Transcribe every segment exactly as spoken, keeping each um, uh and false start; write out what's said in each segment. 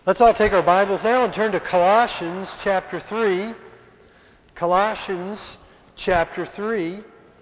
Let's all take our Bibles now and turn to Colossians chapter three. Colossians chapter three.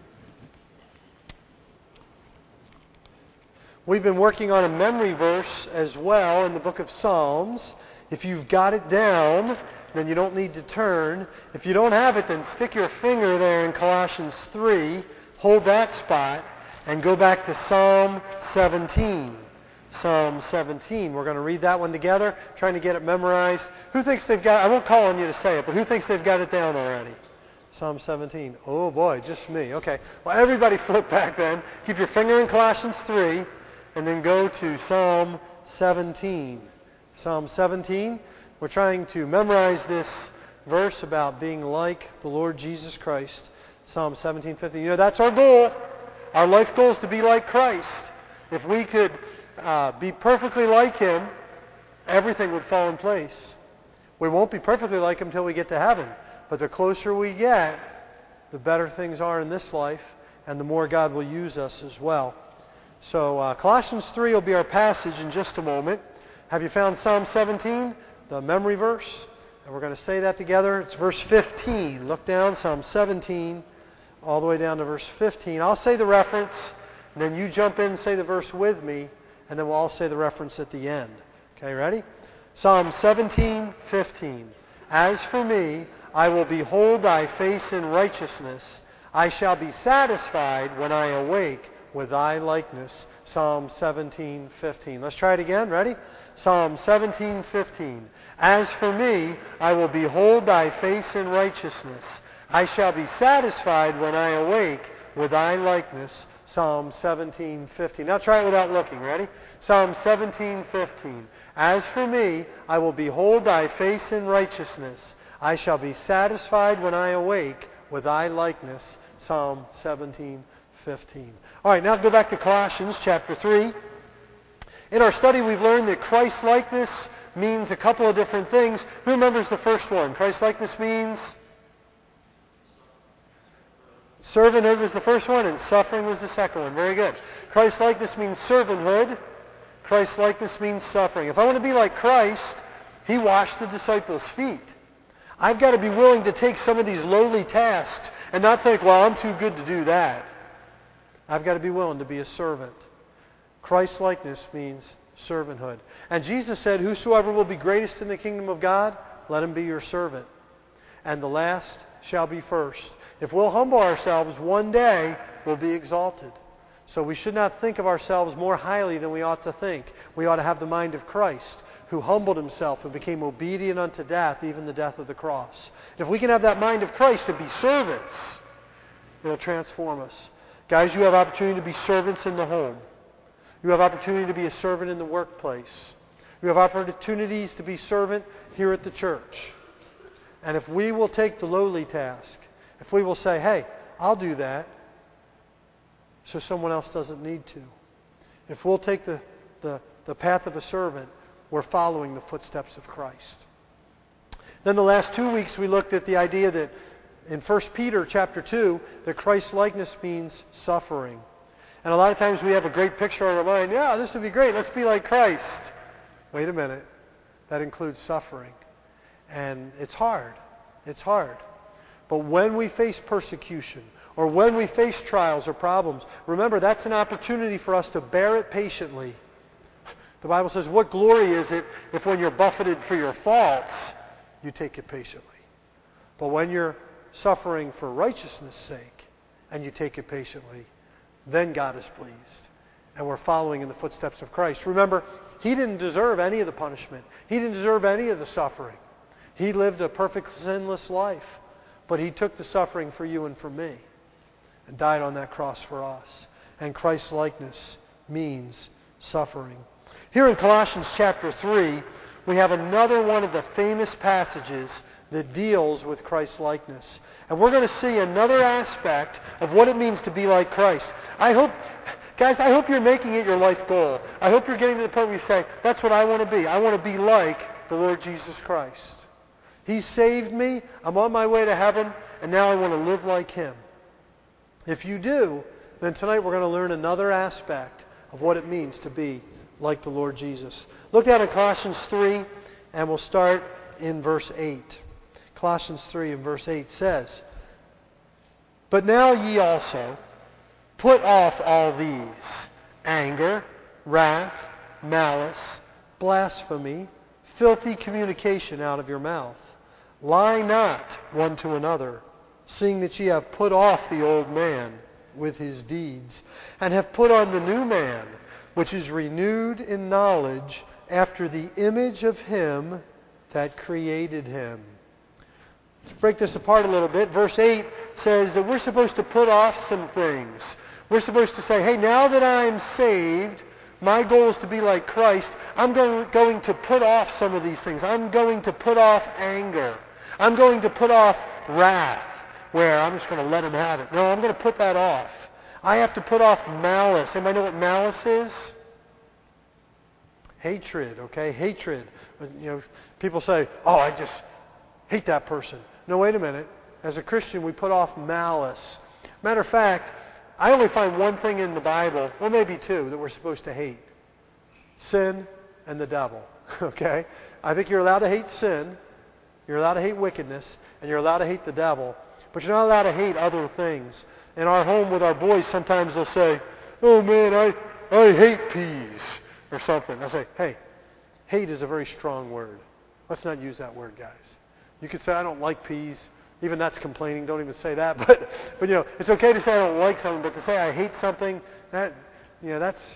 We've been working on a memory verse as well in the book of Psalms. If you've got it down, then you don't need to turn. If you don't have it, then stick your finger there in Colossians three, hold that spot, and go back to Psalm seventeen. Psalm seventeen. We're going to read that one together, trying to get it memorized. Who thinks they've got, I won't call on you to say it, but who thinks they've got it down already? Psalm seventeen. Oh boy, just me. Okay. Well, everybody flip back then. Keep your finger in Colossians three, and then go to Psalm seventeen. Psalm seventeen. We're trying to memorize this verse about being like the Lord Jesus Christ. Psalm seventeen fifty. You know, that's our goal. Our life goal is to be like Christ. If we could uh, be perfectly like Him, everything would fall in place. We won't be perfectly like Him until we get to heaven. But the closer we get, the better things are in this life, and the more God will use us as well. So uh, Colossians three will be our passage in just a moment. Have you found Psalm seventeen, the memory verse? And we're going to say that together. It's verse fifteen. Look down, Psalm seventeen, all the way down to verse fifteen. I'll say the reference, and then you jump in and say the verse with me, and then we'll all say the reference at the end. Okay, ready? Psalm seventeen fifteen. As for me, I will behold thy face in righteousness. I shall be satisfied when I awake with thy likeness. Psalm seventeen fifteen. Let's try it again. Ready? Psalm seventeen fifteen. As for me, I will behold thy face in righteousness. I shall be satisfied when I awake with thy likeness. Psalm seventeen fifteen. Now try it without looking. Ready? Psalm seventeen fifteen. As for me, I will behold thy face in righteousness. I shall be satisfied when I awake with thy likeness. Psalm seventeen fifteen. All right, now go back to Colossians chapter three. In our study, we've learned that Christ-likeness means a couple of different things. Who remembers the first one? Christ-likeness means servanthood was the first one, and suffering was the second one. Very good. Christ-likeness means servanthood. Christ-likeness means suffering. If I want to be like Christ, He washed the disciples' feet. I've got to be willing to take some of these lowly tasks and not think, well, I'm too good to do that. I've got to be willing to be a servant. Christ-likeness means servanthood. And Jesus said, whosoever will be greatest in the kingdom of God, let him be your servant. And the last shall be first. If we'll humble ourselves, one day we'll be exalted. So we should not think of ourselves more highly than we ought to think. We ought to have the mind of Christ, who humbled Himself and became obedient unto death, even the death of the cross. If we can have that mind of Christ to be servants, it'll transform us. Guys, you have opportunity to be servants in the home. You have opportunity to be a servant in the workplace. You have opportunities to be servant here at the church. And if we will take the lowly task, if we will say, hey, I'll do that, so someone else doesn't need to. If we'll take the, the, the path of a servant, we're following the footsteps of Christ. Then the last two weeks we looked at the idea that in First Peter chapter two, that Christ-likeness means suffering. And a lot of times we have a great picture in our mind. Yeah, this would be great. Let's be like Christ. Wait a minute. That includes suffering. And it's hard. It's hard. But when we face persecution, or when we face trials or problems, remember that's an opportunity for us to bear it patiently. The Bible says, what glory is it if when you're buffeted for your faults, you take it patiently? But when you're suffering for righteousness' sake, and you take it patiently, then God is pleased. And we're following in the footsteps of Christ. Remember, He didn't deserve any of the punishment. He didn't deserve any of the suffering. He lived a perfect sinless life. But He took the suffering for you and for me and died on that cross for us. And Christ-likeness means suffering. Here in Colossians chapter three, we have another one of the famous passages that deals with Christ-likeness. And we're going to see another aspect of what it means to be like Christ. I hope, guys, I hope you're making it your life goal. I hope you're getting to the point where you say, that's what I want to be. I want to be like the Lord Jesus Christ. He saved me. I'm on my way to heaven, and now I want to live like Him. If you do, then tonight we're going to learn another aspect of what it means to be like the Lord Jesus. Look down at Colossians three And we'll start in verse eight. Colossians three and verse eight says, "But now ye also put off all these: anger, wrath, malice, blasphemy, filthy communication out of your mouth. Lie not one to another, seeing that ye have put off the old man with his deeds, and have put on the new man, which is renewed in knowledge after the image of him that created him." Let's break this apart a little bit. Verse eight says that we're supposed to put off some things. We're supposed to say, hey, now that I'm saved, my goal is to be like Christ. I'm going, going to put off some of these things. I'm going to put off anger. I'm going to put off wrath, where I'm just going to let him have it. No, I'm going to put that off. I have to put off malice. Anybody know what malice is? Hatred, okay? Hatred. You know, people say, oh, I just hate that person. No, wait a minute. As a Christian, we put off malice. Matter of fact, I only find one thing in the Bible, well, maybe two, that we're supposed to hate. Sin and the devil, okay? I think you're allowed to hate sin, you're allowed to hate wickedness, and you're allowed to hate the devil, but you're not allowed to hate other things. In our home with our boys, sometimes they'll say, oh man, I, I hate peas, or something. I say, hey, hate is a very strong word. Let's not use that word, guys. You could say, I don't like peas. Even that's complaining. Don't even say that. But, but you know, it's okay to say I don't like something, but to say I hate something, that, you know, that's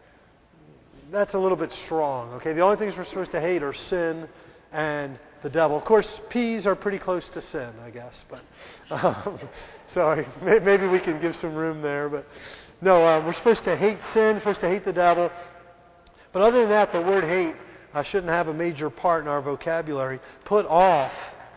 that's a little bit strong. Okay, the only things we're supposed to hate are sin and the devil. Of course, peas are pretty close to sin, I guess. But um, sorry, maybe we can give some room there. But no, uh, we're supposed to hate sin. We're supposed to hate the devil. But other than that, the word hate uh, shouldn't have a major part in our vocabulary. Put off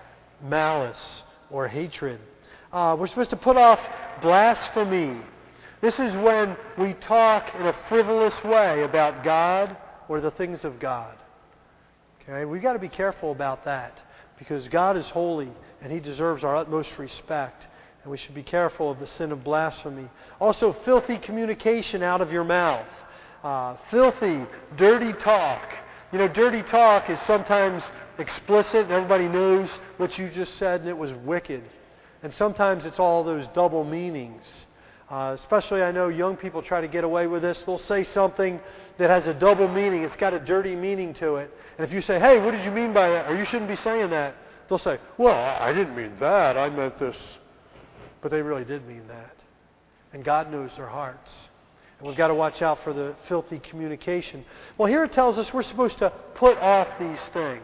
malice or hatred. Uh, we're supposed to put off blasphemy. This is when we talk in a frivolous way about God or the things of God. Okay, we've got to be careful about that because God is holy and He deserves our utmost respect. And we should be careful of the sin of blasphemy. Also, filthy communication out of your mouth. Uh, filthy, dirty talk. You know, dirty talk is sometimes explicit and everybody knows what you just said and it was wicked. And sometimes it's all those double meanings. Uh, especially I know young people try to get away with this. They'll say something that has a double meaning. It's got a dirty meaning to it. And if you say, hey, what did you mean by that? Or you shouldn't be saying that. They'll say, well, I didn't mean that. I meant this. But they really did mean that. And God knows their hearts. And we've got to watch out for the filthy communication. Well, here it tells us we're supposed to put off these things.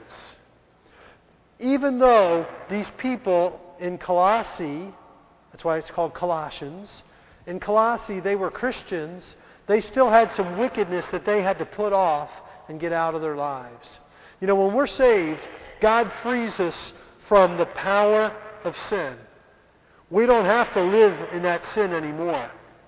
Even though these people in Colossae, that's why it's called Colossians, in Colossae they were Christians, they still had some wickedness that they had to put off and get out of their lives. You know, when we're saved, God frees us from the power of sin. We don't have to live in that sin anymore.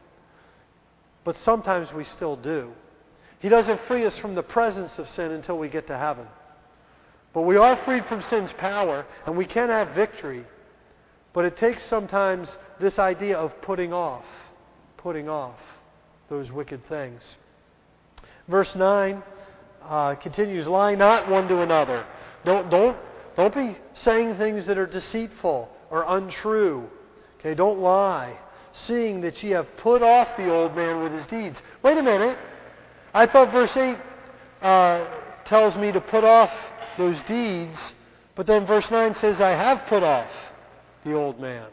But sometimes we still do. He doesn't free us from the presence of sin until we get to heaven. But we are freed from sin's power, and we can have victory. But it takes sometimes this idea of putting off, putting off those wicked things. Verse nine uh, continues, lie not one to another. Don't, don't, don't be saying things that are deceitful or untrue. Okay, don't lie. Seeing that ye have put off the old man with his deeds. Wait a minute. I thought verse eight uh, tells me to put off those deeds, but then verse nine says I have put off the old man.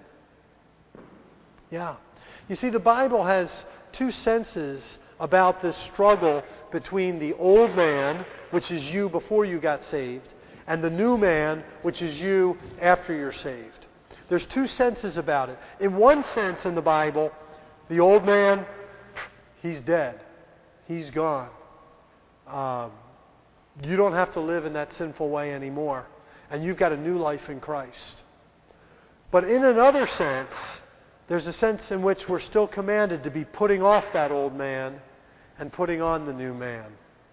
Yeah. You see, the Bible has two senses about this struggle between the old man, which is you before you got saved, and the new man, which is you after you're saved. There's two senses about it. In one sense in the Bible, the old man, he's dead. He's gone. Um, you don't have to live in that sinful way anymore. And you've got a new life in Christ. But in another sense, there's a sense in which we're still commanded to be putting off that old man and putting on the new man.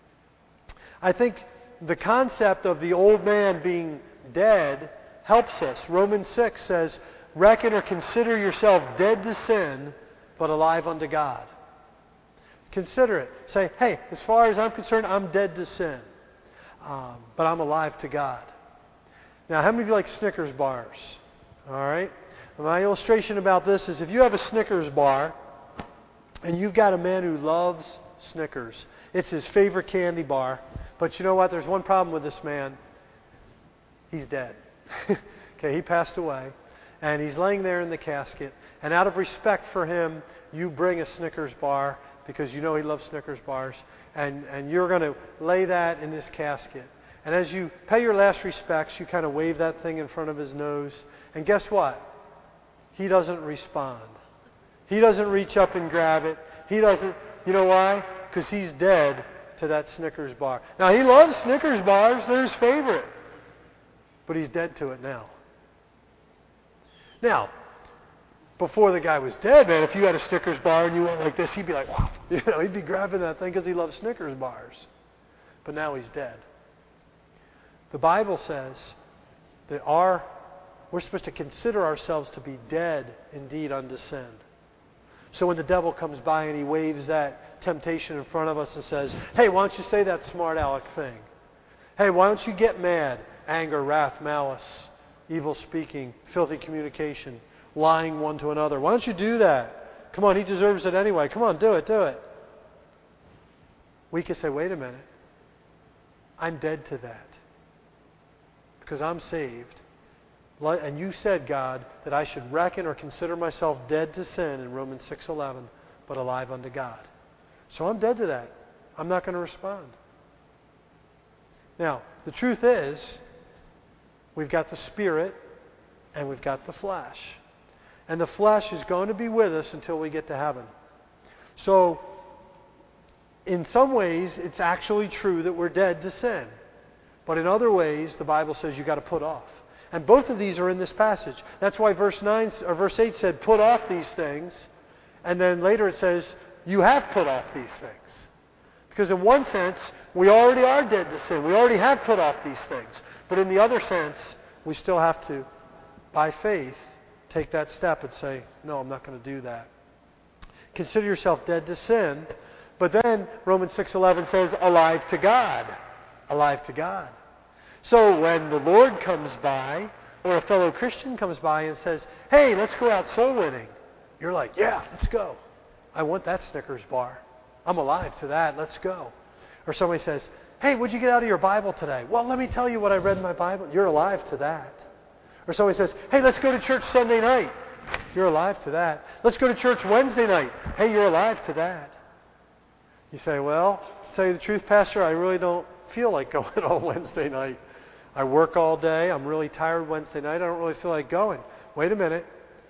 I think the concept of the old man being dead helps us. Romans six says, reckon or consider yourself dead to sin, but alive unto God. Consider it. Say, hey, as far as I'm concerned, I'm dead to sin. Um, but I'm alive to God. Now, how many of you like Snickers bars? All right. My illustration about this is if you have a Snickers bar and you've got a man who loves Snickers, it's his favorite candy bar, but you know what? There's one problem with this man. He's dead. Okay, he passed away, and he's laying there in the casket, and out of respect for him, you bring a Snickers bar because you know he loves Snickers bars, and, and you're going to lay that in his casket. And as you pay your last respects, you kind of wave that thing in front of his nose, and guess what? He doesn't respond. He doesn't reach up and grab it. He doesn't, you know why? Because he's dead to that Snickers bar. Now, he loves Snickers bars. They're his favorite. But he's dead to it now. Now, before the guy was dead, man, if you had a Snickers bar and you went like this, he'd be like, wow. You know, he'd be grabbing that thing because he loves Snickers bars. But now he's dead. The Bible says that our we're supposed to consider ourselves to be dead indeed unto sin. So when the devil comes by and he waves that temptation in front of us and says, hey, why don't you say that smart aleck thing? Hey, why don't you get mad? Anger, wrath, malice, evil speaking, filthy communication, lying one to another. Why don't you do that? Come on, he deserves it anyway. Come on, do it, do it. We can say, wait a minute. I'm dead to that. Because I'm saved. And you said, God, that I should reckon or consider myself dead to sin in Romans six eleven, but alive unto God. So I'm dead to that. I'm not going to respond. Now, the truth is, we've got the Spirit and we've got the flesh. And the flesh is going to be with us until we get to heaven. So, in some ways, it's actually true that we're dead to sin. But in other ways, the Bible says you've got to put off. And both of these are in this passage. That's why verse nine or verse eight said, put off these things. And then later it says, you have put off these things. Because in one sense, we already are dead to sin. We already have put off these things. But in the other sense, we still have to, by faith, take that step and say, no, I'm not going to do that. Consider yourself dead to sin. But then Romans six eleven says, alive to God. Alive to God. So when the Lord comes by, or a fellow Christian comes by and says, hey, let's go out soul winning, you're like, yeah, let's go. I want that Snickers bar. I'm alive to that. Let's go. Or somebody says, hey, what'd you get out of your Bible today? Well, let me tell you what I read in my Bible. You're alive to that. Or somebody says, hey, let's go to church Sunday night. You're alive to that. Let's go to church Wednesday night. Hey, you're alive to that. You say, well, to tell you the truth, Pastor, I really don't feel like going on Wednesday night. I work all day. I'm really tired Wednesday night. I don't really feel like going. Wait a minute.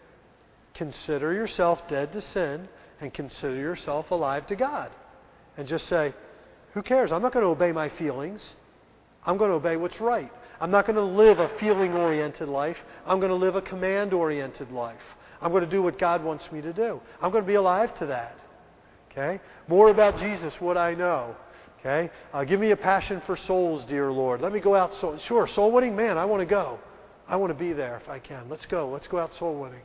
Consider yourself dead to sin and consider yourself alive to God. And just say, who cares? I'm not going to obey my feelings. I'm going to obey what's right. I'm not going to live a feeling-oriented life. I'm going to live a command-oriented life. I'm going to do what God wants me to do. I'm going to be alive to that. Okay? More about Jesus, what I know. Okay? Uh, give me a passion for souls, dear Lord. Let me go out soul. Sure, soul winning, man, I want to go. I want to be there if I can. Let's go. Let's go out soul winning.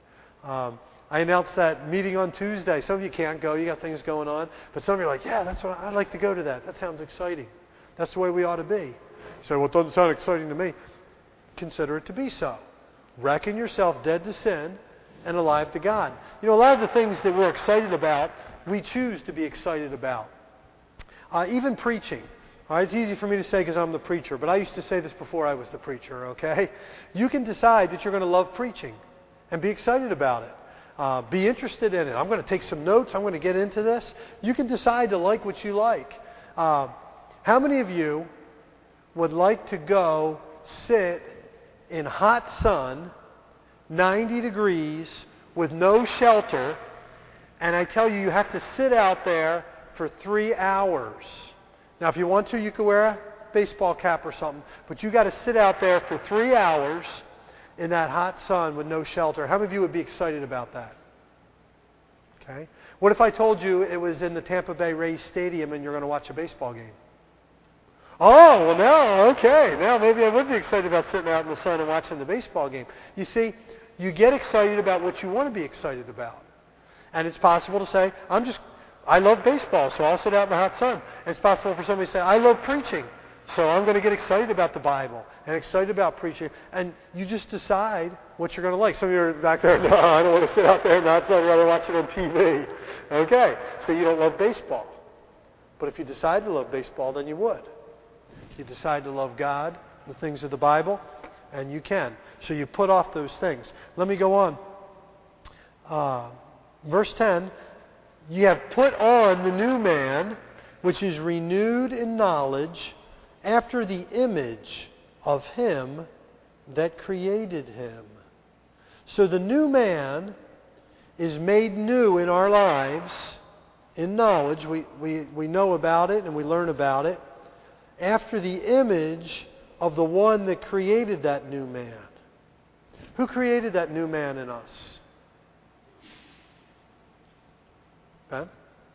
Um, I announced that meeting on Tuesday. Some of you can't go. You got things going on. But some of you are like, yeah, that's what I'd like to go to that. That sounds exciting. That's the way we ought to be. You say, well, it doesn't sound exciting to me. Consider it to be so. Reckon yourself dead to sin and alive to God. You know, a lot of the things that we're excited about, we choose to be excited about. Uh, even preaching. All right, it's easy for me to say because I'm the preacher, but I used to say this before I was the preacher, okay? You can decide that you're going to love preaching and be excited about it. Uh, be interested in it. I'm going to take some notes. I'm going to get into this. You can decide to like what you like. Uh, how many of you would like to go sit in hot sun, ninety degrees, with no shelter, and I tell you, you have to sit out there for three hours. Now, if you want to, you can wear a baseball cap or something, but you got to sit out there for three hours in that hot sun with no shelter. How many of you would be excited about that? Okay. What if I told you it was in the Tampa Bay Rays Stadium and you're going to watch a baseball game? Oh, well, now, okay. Now maybe I would be excited about sitting out in the sun and watching the baseball game. You see, you get excited about what you want to be excited about. And it's possible to say, I'm just I love baseball, so I'll sit out in the hot sun. It's possible for somebody to say, I love preaching, So I'm going to get excited about the Bible and excited about preaching. And you just decide what you're going to like. Some of you are back there, no, I don't want to sit out there. No, I'd rather watch it on T V. Okay, so you don't love baseball. But if you decide to love baseball, then you would. You decide to love God, the things of the Bible, and you can. So you put off those things. Let me go on. Uh, verse ten, you have put on the new man, which is renewed in knowledge, after the image of him that created him. So the new man is made new in our lives in knowledge. We, we, we know about it and we learn about it after the image of the one that created that new man. Who created that new man in us? Ben?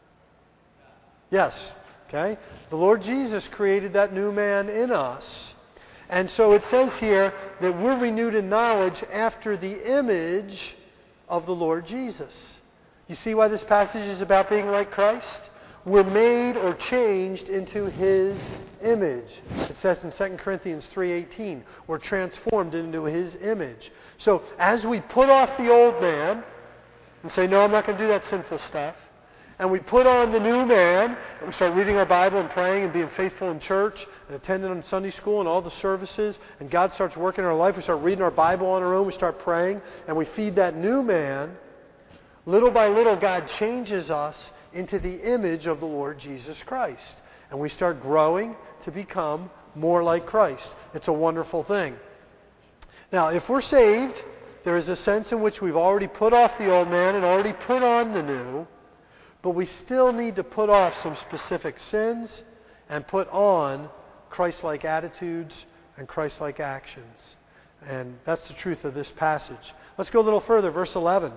Yes. Okay? The Lord Jesus created that new man in us. And so it says here that we're renewed in knowledge after the image of the Lord Jesus. You see why this passage is about being like Christ? We're made or changed into His image. It says in Second Corinthians three eighteen, we're transformed into His image. So as we put off the old man and say, no, I'm not going to do that sinful stuff, and we put on the new man, and we start reading our Bible and praying and being faithful in church and attending on Sunday school and all the services, and God starts working in our life, we start reading our Bible on our own, we start praying, and we feed that new man, little by little God changes us into the image of the Lord Jesus Christ. And we start growing to become more like Christ. It's a wonderful thing. Now, if we're saved, there is a sense in which we've already put off the old man and already put on the new, but we still need to put off some specific sins and put on Christ-like attitudes and Christ-like actions. And that's the truth of this passage. Let's go a little further. Verse eleven.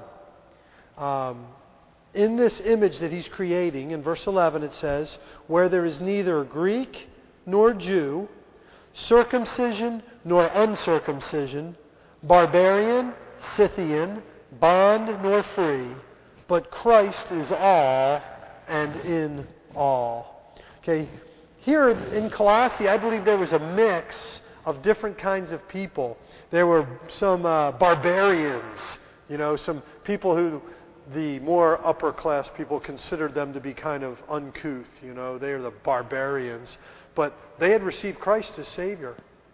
Um, in this image that He's creating, in verse eleven it says, where there is neither Greek nor Jew, circumcision nor uncircumcision, barbarian, Scythian, bond nor free, but Christ is all and in all. Okay, here in Colossae, I believe there was a mix of different kinds of people. There were some uh, barbarians, you know, some people who the more upper class people considered them to be kind of uncouth, you know, they are the barbarians. But they had received Christ as Savior.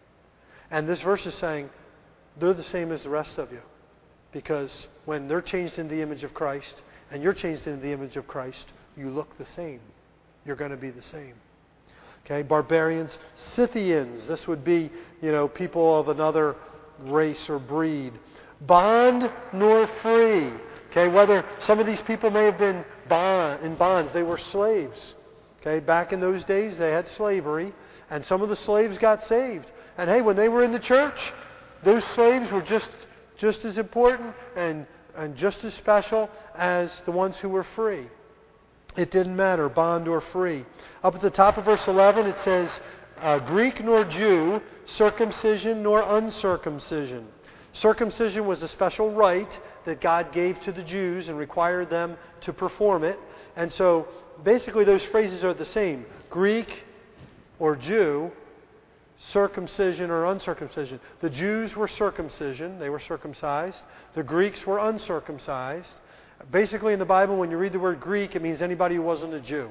And this verse is saying they're the same as the rest of you. Because when they're changed in the image of Christ and you're changed in the image of Christ, you look the same. You're going to be the same. Okay, barbarians, Scythians, this would be, you know, people of another race or breed. Bond nor free. Okay, whether some of these people may have been bond, in bonds, they were slaves. Okay, back in those days they had slavery, and some of the slaves got saved. And hey, when they were in the church, those slaves were just just as important and, and just as special as the ones who were free. It didn't matter, bond or free. Up at the top of verse eleven it says, uh, Greek nor Jew, circumcision nor uncircumcision. Circumcision was a special rite that God gave to the Jews and required them to perform it. And so basically those phrases are the same. Greek or Jew, circumcision or uncircumcision. The Jews were circumcision, they were circumcised. The Greeks were uncircumcised. Basically in the Bible, when you read the word Greek, it means anybody who wasn't a Jew.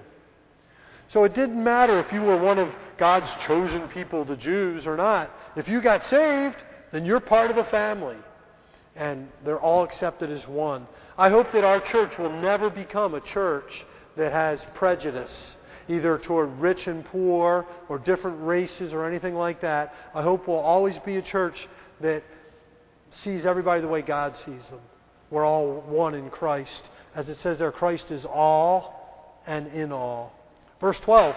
So it didn't matter if you were one of God's chosen people, the Jews, or not. If you got saved, then you're part of the family. And they're all accepted as one. I hope that our church will never become a church that has prejudice, either toward rich and poor, or different races, or anything like that. I hope we'll always be a church that sees everybody the way God sees them. We're all one in Christ. As it says there, Christ is all and in all. Verse twelve.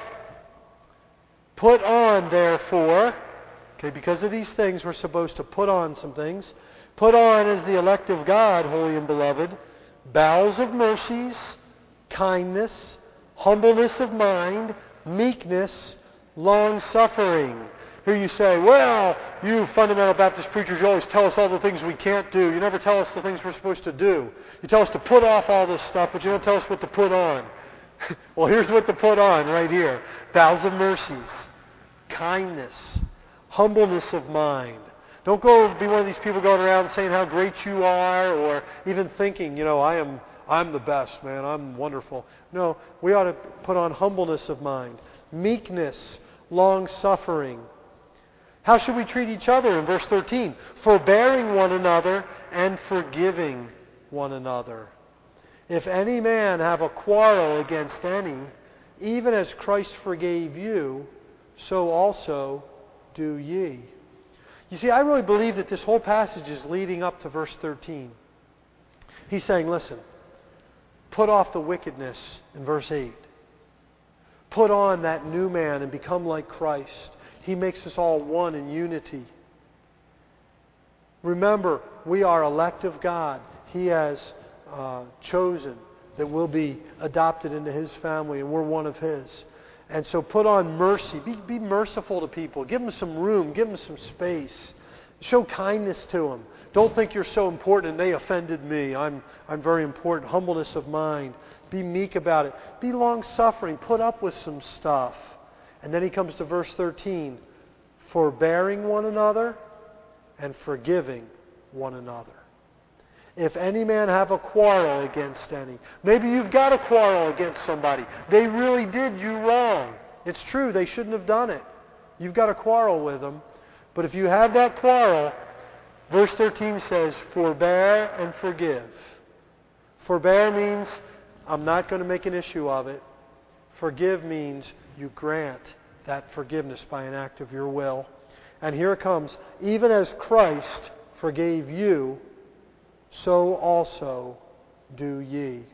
Put on, therefore, okay, because of these things, we're supposed to put on some things. Put on as the elect of God, holy and beloved, bowels of mercies, kindness, humbleness of mind, meekness, long-suffering. Here you say, well, you fundamental Baptist preachers, you always tell us all the things we can't do. You never tell us the things we're supposed to do. You tell us to put off all this stuff, but you don't tell us what to put on. Well, here's what to put on right here. Bowels of mercies, kindness, humbleness of mind. Don't go be one of these people going around saying how great you are, or even thinking, you know, I am I'm the best, man. I'm wonderful. No, we ought to put on humbleness of mind, meekness, long-suffering. How should we treat each other in verse thirteen? Forbearing one another and forgiving one another. If any man have a quarrel against any, even as Christ forgave you, so also do ye. You see, I really believe that this whole passage is leading up to verse thirteen. He's saying, listen, put off the wickedness in verse eight. Put on that new man and become like Christ. He makes us all one in unity. Remember, we are elect of God. He has uh, chosen that we'll be adopted into His family, and we're one of His. And so put on mercy. Be, be merciful to people. Give them some room. Give them some space. Show kindness to them. Don't think you're so important and they offended me. I'm, I'm very important. Humbleness of mind. Be meek about it. Be long-suffering. Put up with some stuff. And then he comes to verse thirteen. Forbearing one another and forgiving one another. If any man have a quarrel against any. Maybe you've got a quarrel against somebody. They really did you wrong. It's true, they shouldn't have done it. You've got a quarrel with them. But if you have that quarrel, verse thirteen says, forbear and forgive. Forbear means, I'm not going to make an issue of it. Forgive means you grant that forgiveness by an act of your will. And here it comes. Even as Christ forgave you, so also do ye.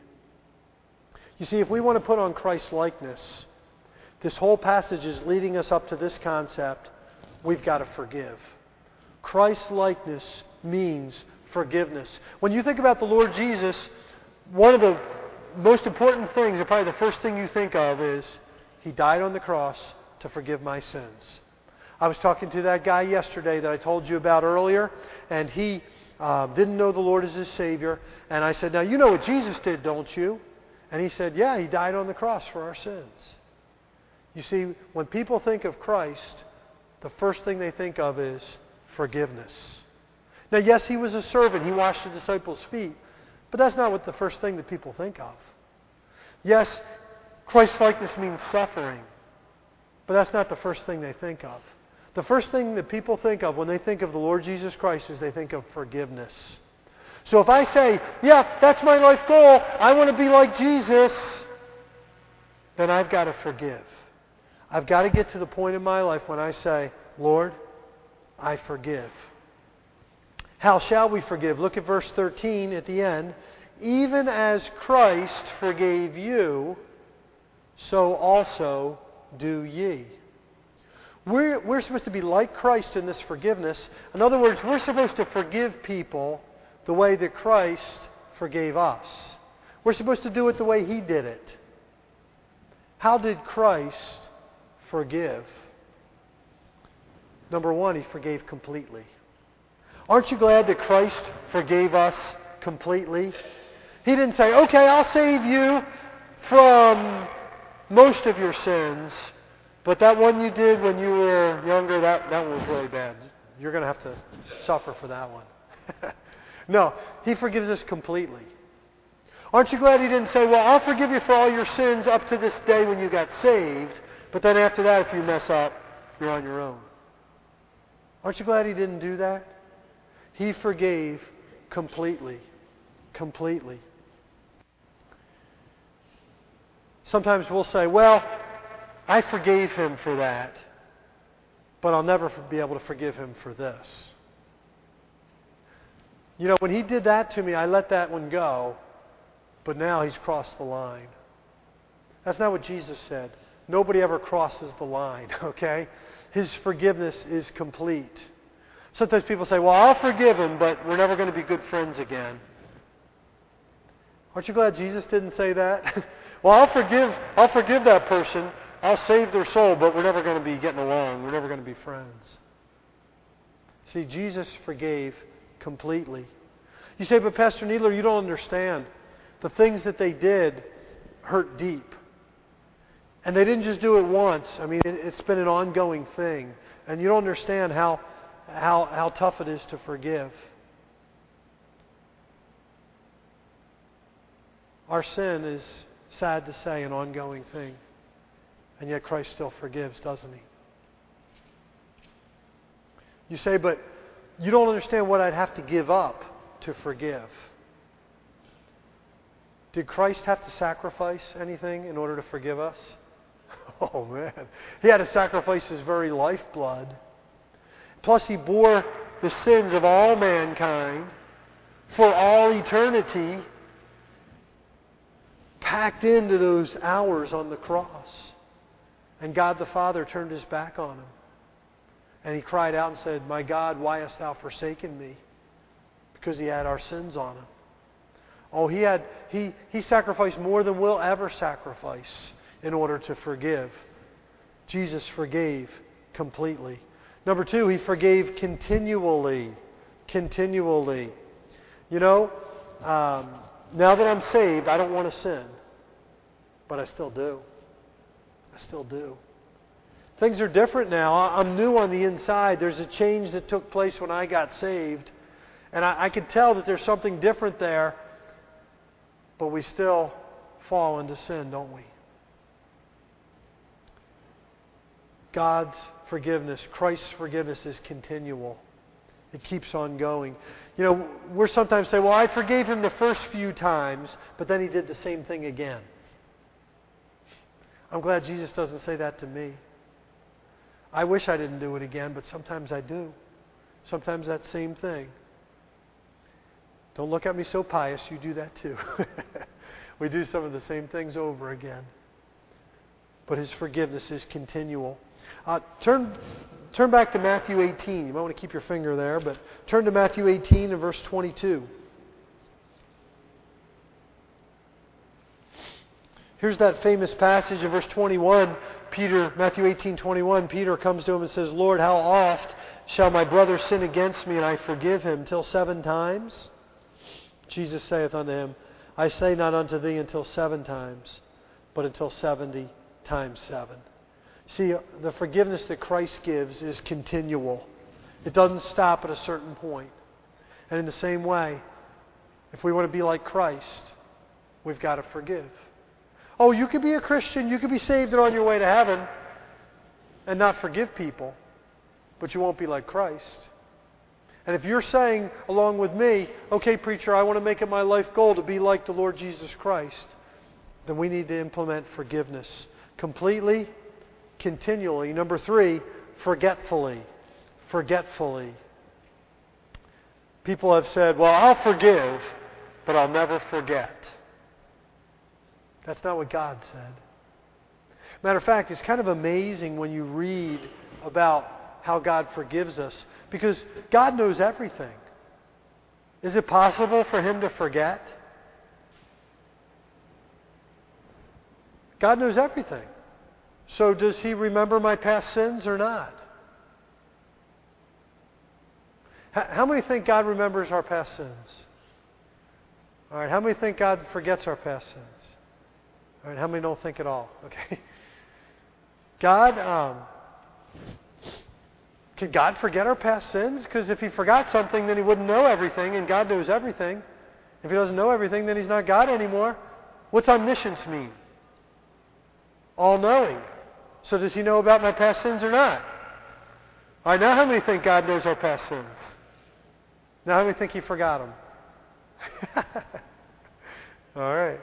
You see, if we want to put on Christ's likeness, this whole passage is leading us up to this concept. We've got to forgive. Christ's likeness means forgiveness. When you think about the Lord Jesus, one of the most important things, or probably the first thing you think of, is He died on the cross to forgive my sins. I was talking to that guy yesterday that I told you about earlier, and he uh, didn't know the Lord as his Savior. And I said, now you know what Jesus did, don't you? And he said, yeah, He died on the cross for our sins. You see, when people think of Christ, the first thing they think of is forgiveness. Now, yes, He was a servant. He washed the disciples' feet. But that's not what the first thing that people think of. Yes, Christ-likeness means suffering. But that's not the first thing they think of. The first thing that people think of when they think of the Lord Jesus Christ is they think of forgiveness. So if I say, yeah, that's my life goal, I want to be like Jesus, then I've got to forgive. I've got to get to the point in my life when I say, Lord, I forgive. How shall we forgive? Look at verse thirteen at the end. Even as Christ forgave you, so also do ye. We're, we're supposed to be like Christ in this forgiveness. In other words, we're supposed to forgive people the way that Christ forgave us. We're supposed to do it the way He did it. How did Christ forgive? Number one, He forgave completely. Aren't you glad that Christ forgave us completely? He didn't say, okay, I'll save you from most of your sins, but that one you did when you were younger, that, that one was really bad. You're going to have to suffer for that one. No, He forgives us completely. Aren't you glad He didn't say, well, I'll forgive you for all your sins up to this day when you got saved, but then after that, if you mess up, you're on your own. Aren't you glad He didn't do that? He forgave completely. Completely. Sometimes we'll say, well, I forgave him for that, but I'll never be able to forgive him for this. You know, when he did that to me, I let that one go, but now he's crossed the line. That's not what Jesus said. Nobody ever crosses the line, okay? His forgiveness is complete. Sometimes people say, well, I'll forgive him, but we're never going to be good friends again. Aren't you glad Jesus didn't say that? Well, I'll forgive, I'll forgive that person. I'll save their soul, but we're never going to be getting along. We're never going to be friends. See, Jesus forgave completely. You say, but Pastor Needler, you don't understand. The things that they did hurt deep. And they didn't just do it once. I mean, it, it's been an ongoing thing. And you don't understand how, how, how tough it is to forgive. Our sin is, sad to say, an ongoing thing. And yet Christ still forgives, doesn't He? You say, but you don't understand what I'd have to give up to forgive. Did Christ have to sacrifice anything in order to forgive us? Oh man, He had to sacrifice His very lifeblood. Plus He bore the sins of all mankind for all eternity, packed into those hours on the cross. And God the Father turned His back on Him. And He cried out and said, my God, why hast Thou forsaken me? Because He had our sins on Him. Oh, He had He, he sacrificed more than we'll ever sacrifice in order to forgive. Jesus forgave completely. Number two, He forgave continually. Continually. You know, um, now that I'm saved, I don't want to sin. But I still do. I still do. Things are different now. I'm new on the inside. There's a change that took place when I got saved. And I, I can tell that there's something different there. But we still fall into sin, don't we? God's forgiveness, Christ's forgiveness is continual. It keeps on going. You know, we're sometimes say, well, I forgave him the first few times, but then he did the same thing again. I'm glad Jesus doesn't say that to me. I wish I didn't do it again, but sometimes I do. Sometimes that same thing. Don't look at me so pious, you do that too. We do some of the same things over again. But His forgiveness is continual. Uh, turn, turn back to Matthew eighteen. You might want to keep your finger there, but turn to Matthew eighteen and verse twenty-two. Here's that famous passage in verse twenty-one. Peter, Matthew eighteen twenty-one, Peter comes to Him and says, Lord, how oft shall my brother sin against me and I forgive him? Till seven times? Jesus saith unto him, I say not unto thee until seven times, but until seventy times seven. See, the forgiveness that Christ gives is continual. It doesn't stop at a certain point. And in the same way, if we want to be like Christ, we've got to forgive. Oh, you could be a Christian, you could be saved and on your way to heaven and not forgive people, but you won't be like Christ. And if you're saying, along with me, okay, preacher, I want to make it my life goal to be like the Lord Jesus Christ, then we need to implement forgiveness completely, continually. Number three, forgetfully. Forgetfully. People have said, well, I'll forgive, but I'll never forget. That's not what God said. Matter of fact, it's kind of amazing when you read about how God forgives us, because God knows everything. Is it possible for Him to forget? God knows everything. So does He remember my past sins or not? How many think God remembers our past sins? All right, how many think God forgets our past sins? All right, how many don't think at all? Okay. God, um, can God forget our past sins? Because if He forgot something, then He wouldn't know everything, and God knows everything. If He doesn't know everything, then He's not God anymore. What's omniscience mean? All-knowing. So does He know about my past sins or not? All right, now how many think God knows our past sins? Now how many think He forgot them? All right.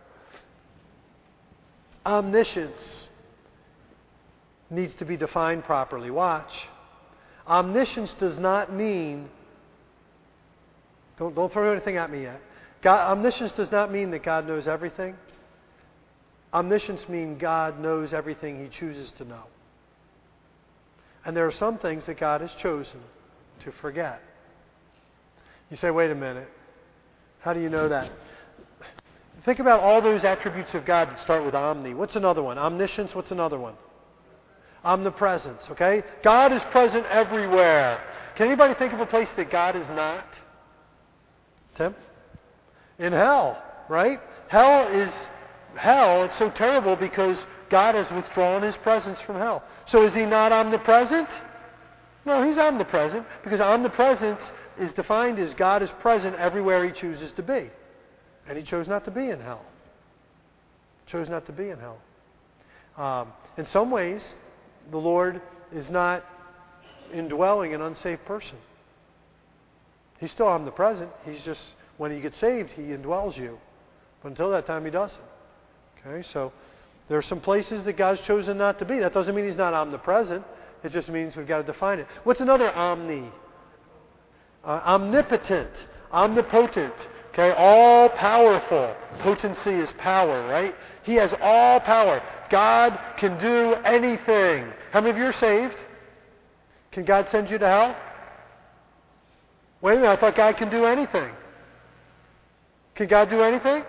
Omniscience needs to be defined properly. Watch. Omniscience does not mean, don't, don't throw anything at me yet. God, omniscience does not mean that God knows everything. Omniscience means God knows everything He chooses to know. And there are some things that God has chosen to forget. You say, wait a minute. How do you know that? Think about all those attributes of God that start with omni. What's another one? Omniscience, what's another one? Omnipresence, okay? God is present everywhere. Can anybody think of a place that God is not? Tim? In hell, right? Hell is, hell, it's so terrible because God has withdrawn His presence from hell. So is He not omnipresent? No, He's omnipresent, because omnipresence is defined as God is present everywhere He chooses to be. And He chose not to be in hell. Chose not to be in hell. Um, in some ways, the Lord is not indwelling an unsaved person. He's still omnipresent. He's just, when you get saved, He indwells you. But until that time, He doesn't. Okay, so there are some places that God's chosen not to be. That doesn't mean He's not omnipresent. It just means we've got to define it. What's another omni? Uh, omnipotent, omnipotent. Okay, all powerful. Potency is power, right? He has all power. God can do anything. How many of you are saved? Can God send you to hell? Wait a minute, I thought God can do anything. Can God do anything?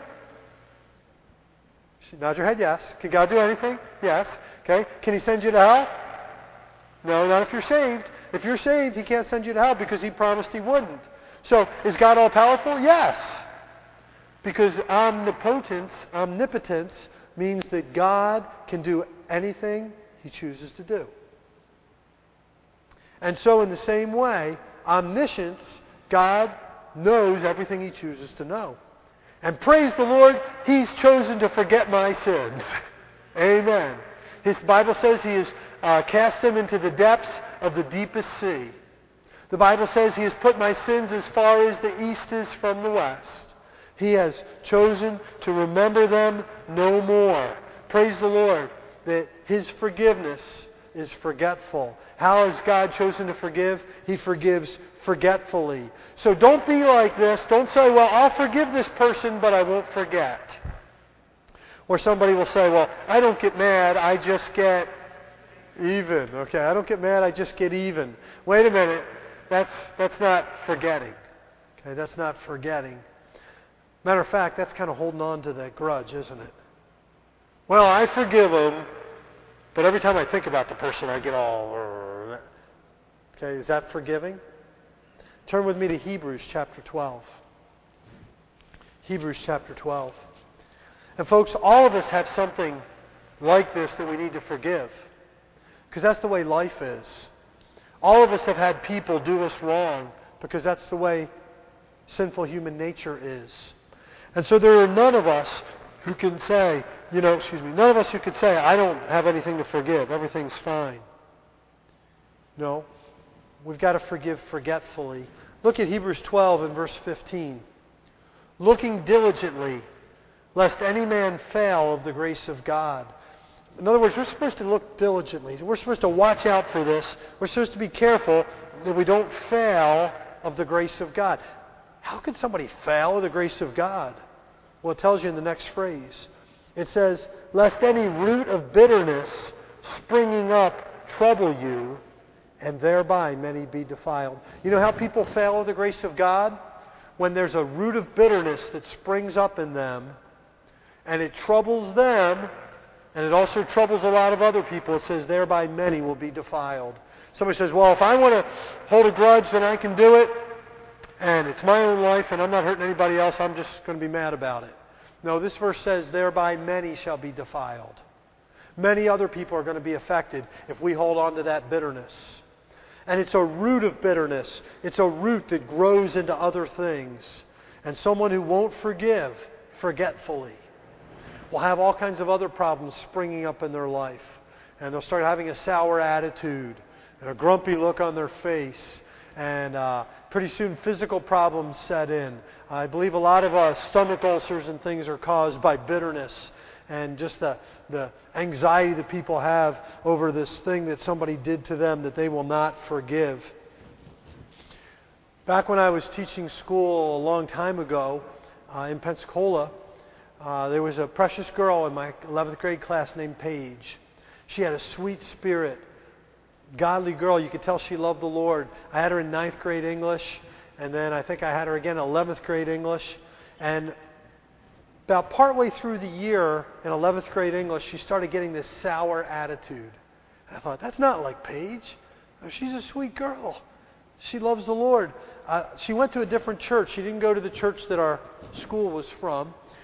Nod your head, yes. Can God do anything? Yes. Okay. Can He send you to hell? No, not if you're saved. If you're saved, He can't send you to hell because He promised He wouldn't. So, is God all-powerful? Yes. Because omnipotence, omnipotence means that God can do anything He chooses to do. And so in the same way, omniscience, God knows everything He chooses to know. And praise the Lord, He's chosen to forget my sins. Amen. His Bible says He has uh, cast them into the depths of the deepest sea. The Bible says He has put my sins as far as the east is from the west. He has chosen to remember them no more. Praise the Lord that His forgiveness is forgetful. How has God chosen to forgive? He forgives forgetfully. So don't be like this. Don't say, well, I'll forgive this person, but I won't forget. Or somebody will say, well, I don't get mad, I just get even. Okay, I don't get mad, I just get even. Wait a minute. That's, that's not forgetting. Okay, that's not forgetting. Matter of fact, that's kind of holding on to that grudge, isn't it? Well, I forgive them, but every time I think about the person, I get all... Okay, is that forgiving? Turn with me to Hebrews chapter twelve. Hebrews chapter twelve. And folks, all of us have something like this that we need to forgive. Because that's the way life is. All of us have had people do us wrong because that's the way sinful human nature is. And so there are none of us who can say, you know, excuse me, none of us who could say, I don't have anything to forgive. Everything's fine. No. We've got to forgive forgetfully. Look at Hebrews twelve and verse fifteen. Looking diligently, lest any man fail of the grace of God. In other words, we're supposed to look diligently. We're supposed to watch out for this. We're supposed to be careful that we don't fail of the grace of God. How could somebody fail of the grace of God? Well, it tells you in the next phrase. It says, lest any root of bitterness springing up trouble you, and thereby many be defiled. You know how people fail of the grace of God? When there's a root of bitterness that springs up in them, and it troubles them, and it also troubles a lot of other people. It says, thereby many will be defiled. Somebody says, well, if I want to hold a grudge, then I can do it, and it's my own life, and I'm not hurting anybody else, I'm just going to be mad about it. No, this verse says, thereby many shall be defiled. Many other people are going to be affected if we hold on to that bitterness. And it's a root of bitterness. It's a root that grows into other things. And someone who won't forgive forgetfully will have all kinds of other problems springing up in their life. And they'll start having a sour attitude and a grumpy look on their face. And uh, pretty soon physical problems set in. I believe a lot of uh, stomach ulcers and things are caused by bitterness and just the, the anxiety that people have over this thing that somebody did to them that they will not forgive. Back when I was teaching school a long time ago uh, in Pensacola, uh, there was a precious girl in my eleventh grade class named Paige. She had a sweet spirit, godly girl. You could tell she loved the Lord. I had her in ninth grade English, and then I think I had her again in eleventh grade English. And about partway through the year in eleventh grade English, she started getting this sour attitude. And I thought, that's not like Paige. She's a sweet girl. She loves the Lord. Uh, she went to a different church. She didn't go to the church that our school was from.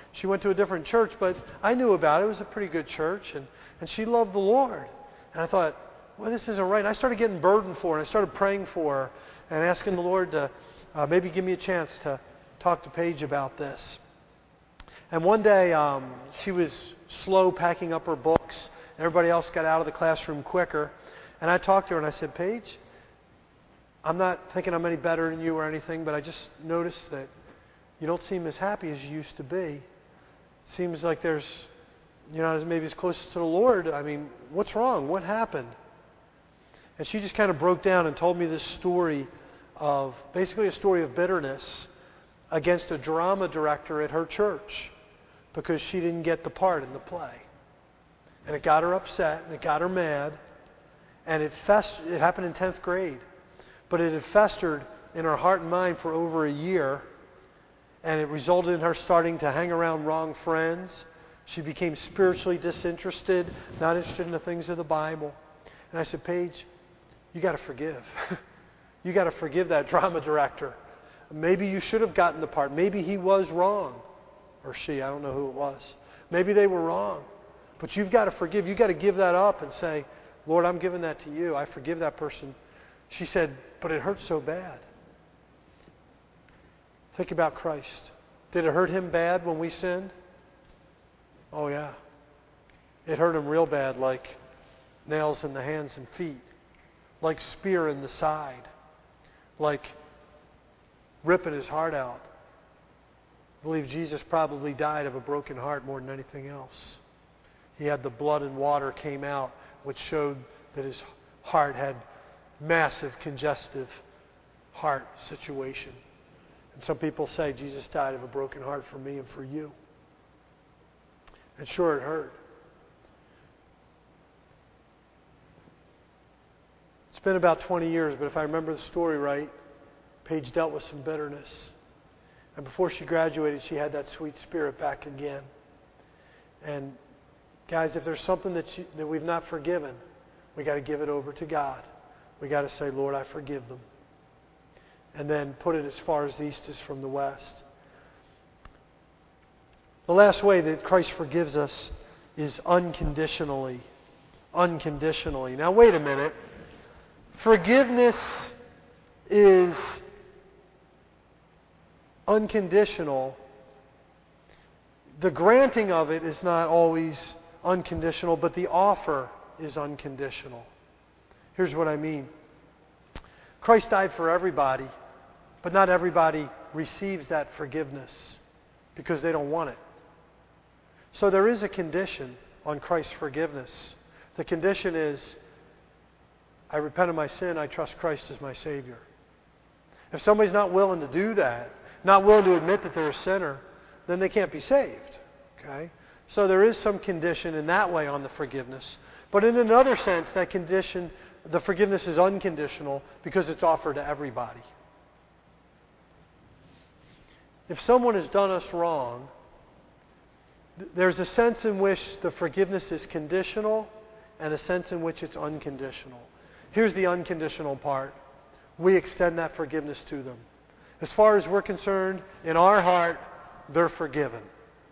She went to a different church, but I knew about it. It was a pretty good church, and, and she loved the Lord. And I thought, well, this isn't right. And I started getting burdened for her, and I started praying for her and asking the Lord to uh, maybe give me a chance to talk to Paige about this. And one day, um, she was slow packing up her books. Everybody else got out of the classroom quicker. And I talked to her and I said, Paige, I'm not thinking I'm any better than you or anything, but I just noticed that you don't seem as happy as you used to be. It seems like there's, you're not as maybe as close to the Lord. I mean, what's wrong? What happened? And she just kind of broke down and told me this story of, basically a story of bitterness against a drama director at her church because she didn't get the part in the play. And it got her upset, and it got her mad, and it fest- it happened in tenth grade. But it had festered in her heart and mind for over a year, and it resulted in her starting to hang around wrong friends. She became spiritually disinterested, not interested in the things of the Bible. And I said, Paige, you got to forgive. You got to forgive that drama director. Maybe you should have gotten the part. Maybe he was wrong. Or she, I don't know who it was. Maybe they were wrong. But you've got to forgive. You've got to give that up and say, Lord, I'm giving that to you. I forgive that person. She said, but it hurts so bad. Think about Christ. Did it hurt him bad when we sinned? Oh yeah. It hurt him real bad, like nails in the hands and feet, like spear in the side, like ripping his heart out. I believe Jesus probably died of a broken heart more than anything else. He had the blood and water came out, which showed that his heart had massive congestive heart situation. And some people say Jesus died of a broken heart for me and for you. And sure, it hurt. It's been about twenty years, but if I remember the story right, Paige dealt with some bitterness. And before she graduated, she had that sweet spirit back again. And guys, if there's something that, you, that we've not forgiven, we got to give it over to God. We got to say, Lord, I forgive them. And then put it as far as the east is from the west. The last way that Christ forgives us is unconditionally. Unconditionally. Now, wait a minute. Forgiveness is unconditional. The granting of it is not always unconditional, but the offer is unconditional. Here's what I mean. Christ died for everybody, but not everybody receives that forgiveness because they don't want it. So there is a condition on Christ's forgiveness. The condition is, I repent of my sin, I trust Christ as my Savior. If somebody's not willing to do that, not willing to admit that they're a sinner, then they can't be saved. Okay? So there is some condition in that way on the forgiveness. But in another sense, that condition, the forgiveness is unconditional because it's offered to everybody. If someone has done us wrong, there's a sense in which the forgiveness is conditional and a sense in which it's unconditional. Here's the unconditional part. We extend that forgiveness to them. As far as we're concerned, in our heart, they're forgiven.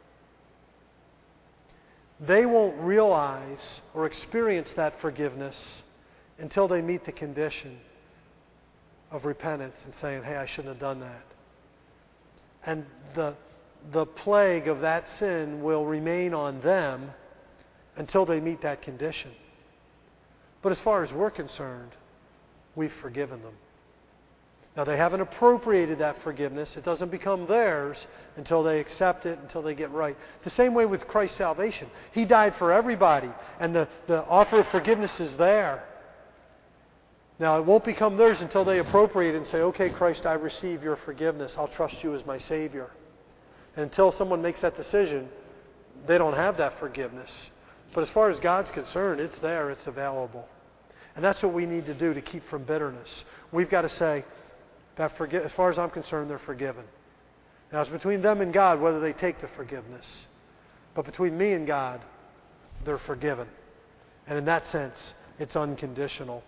They won't realize or experience that forgiveness until they meet the condition of repentance and saying, hey, I shouldn't have done that. And the, the plague of that sin will remain on them until they meet that condition. But as far as we're concerned, we've forgiven them. Now, they haven't appropriated that forgiveness. It doesn't become theirs until they accept it, until they get right. The same way with Christ's salvation. He died for everybody, and the, the offer of forgiveness is there. Now, it won't become theirs until they appropriate it and say, okay, Christ, I receive your forgiveness. I'll trust you as my Savior. And until someone makes that decision, they don't have that forgiveness. But as far as God's concerned, it's there, it's available. And that's what we need to do to keep from bitterness. We've got to say, that forgi- as far as I'm concerned, they're forgiven. Now, it's between them and God whether they take the forgiveness. But between me and God, they're forgiven. And in that sense, it's unconditional.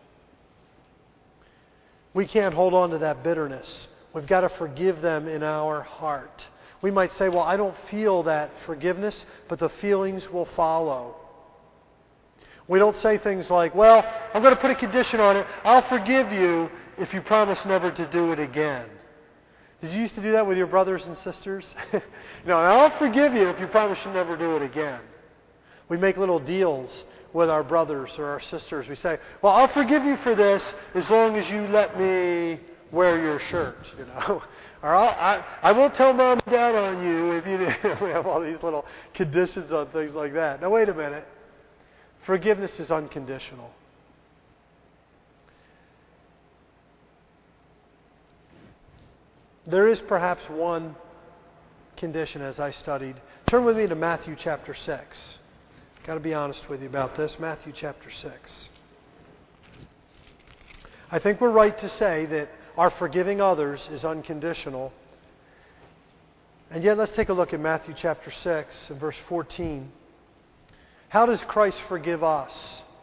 We can't hold on to that bitterness. We've got to forgive them in our heart. We might say, well, I don't feel that forgiveness, but the feelings will follow. We don't say things like, well, I'm going to put a condition on it. I'll forgive you if you promise never to do it again. Did you used to do that with your brothers and sisters? No, I'll forgive you if you promise you'll never do it again. We make little deals with our brothers or our sisters. We say, well, I'll forgive you for this as long as you let me wear your shirt, you know. Or I'll, I, I won't tell mom and dad on you if you do. We have all these little conditions on things like that. Now, wait a minute. Forgiveness is unconditional. There is perhaps one condition as I studied. Turn with me to Matthew chapter six. Got to be honest with you about this. Matthew chapter six. I think we're right to say that our forgiving others is unconditional. And yet let's take a look at Matthew chapter six and verse fourteen. How does Christ forgive us?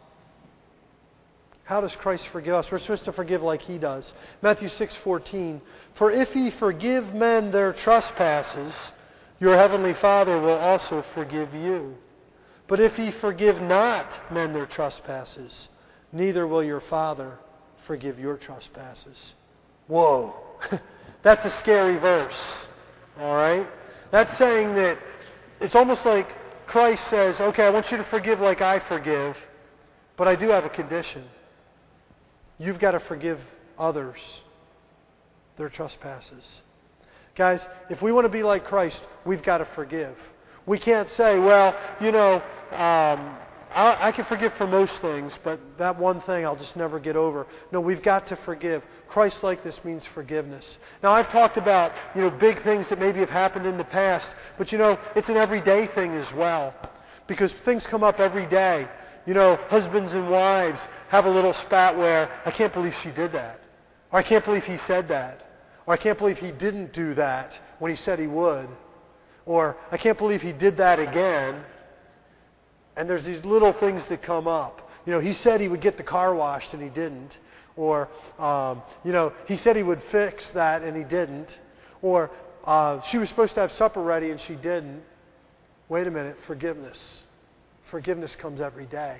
How does Christ forgive us? We're supposed to forgive like He does. Matthew six fourteen. For if ye forgive men their trespasses, your heavenly Father will also forgive you. But if ye forgive not men their trespasses, neither will your Father forgive your trespasses. Whoa. That's a scary verse. All right? That's saying that it's almost like Christ says, okay, I want you to forgive like I forgive, but I do have a condition. You've got to forgive others their trespasses. Guys, if we want to be like Christ, we've got to forgive. We can't say, well, you know, um, I, I can forgive for most things, but that one thing I'll just never get over. No, we've got to forgive. Christ-likeness means forgiveness. Now, I've talked about, you know, big things that maybe have happened in the past, but, you know, it's an everyday thing as well, because things come up every day. You know, husbands and wives have a little spat where, I can't believe she did that. Or I can't believe he said that. Or I can't believe he didn't do that when he said he would. Or I can't believe he did that again. And there's these little things that come up. You know, he said he would get the car washed and he didn't. Or, um, you know, he said he would fix that and he didn't. Or uh, she was supposed to have supper ready and she didn't. Wait a minute, forgiveness. Forgiveness comes every day.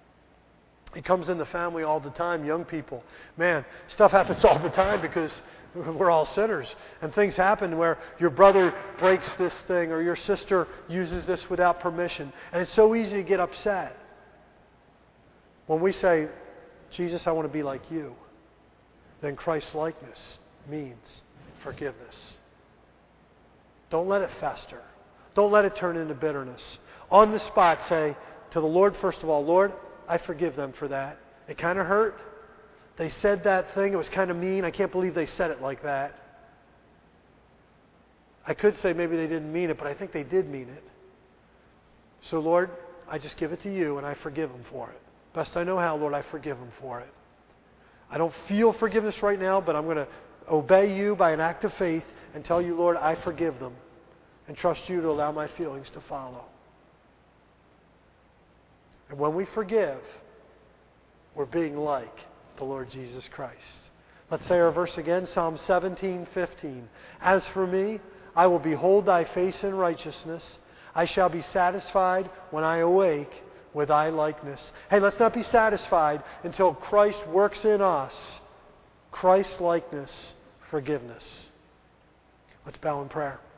It comes in the family all the time, young people. Man, stuff happens all the time because we're all sinners. And things happen where your brother breaks this thing or your sister uses this without permission. And it's so easy to get upset. When we say, Jesus, I want to be like you, then Christ-likeness means forgiveness. Don't let it fester. Don't let it turn into bitterness. On the spot, say to the Lord, first of all, Lord, I forgive them for that. It kind of hurt. They said that thing. It was kind of mean. I can't believe they said it like that. I could say maybe they didn't mean it, but I think they did mean it. So, Lord, I just give it to you and I forgive them for it. Best I know how, Lord, I forgive them for it. I don't feel forgiveness right now, but I'm going to obey you by an act of faith and tell you, Lord, I forgive them and trust you to allow my feelings to follow. And when we forgive, we're being like the Lord Jesus Christ. Let's say our verse again, Psalm seventeen fifteen. As for me, I will behold thy face in righteousness. I shall be satisfied when I awake with thy likeness. Hey, let's not be satisfied until Christ works in us Christ-likeness, forgiveness. Let's bow in prayer.